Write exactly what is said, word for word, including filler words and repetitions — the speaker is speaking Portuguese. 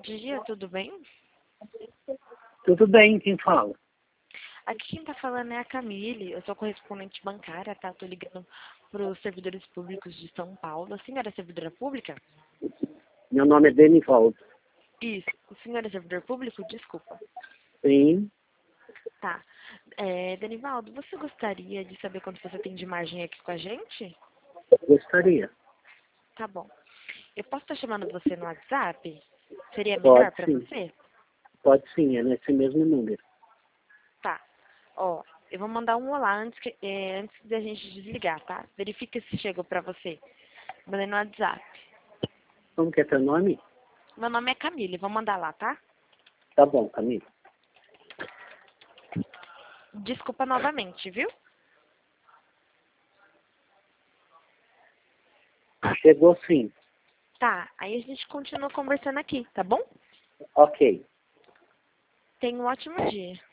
dia, tudo bem? Tudo bem, quem fala? Aqui quem tá falando é a Camille, eu sou correspondente bancária, tá? Tô ligando pros servidores públicos de São Paulo. A senhora é servidora pública? Meu nome é Denivaldo. Isso. O senhor é servidor público? Desculpa. Sim, Tá. É, Denivaldo, você gostaria de saber quanto você tem de margem aqui com a gente? gostaria. Tá bom. Eu posso estar chamando você no WhatsApp? Seria melhor Pode pra sim. você? Pode sim, é nesse mesmo número. Tá. Ó, eu vou mandar um olá antes, que, é, antes da gente desligar, tá? Verifica se chegou pra você. Mandei no WhatsApp. Como que é teu nome? Meu nome é Camille, vou mandar lá, tá? Tá bom, Camila. Desculpa novamente, viu? Chegou sim. Tá, aí a gente continua conversando aqui, tá bom? Ok. Tenha um ótimo dia.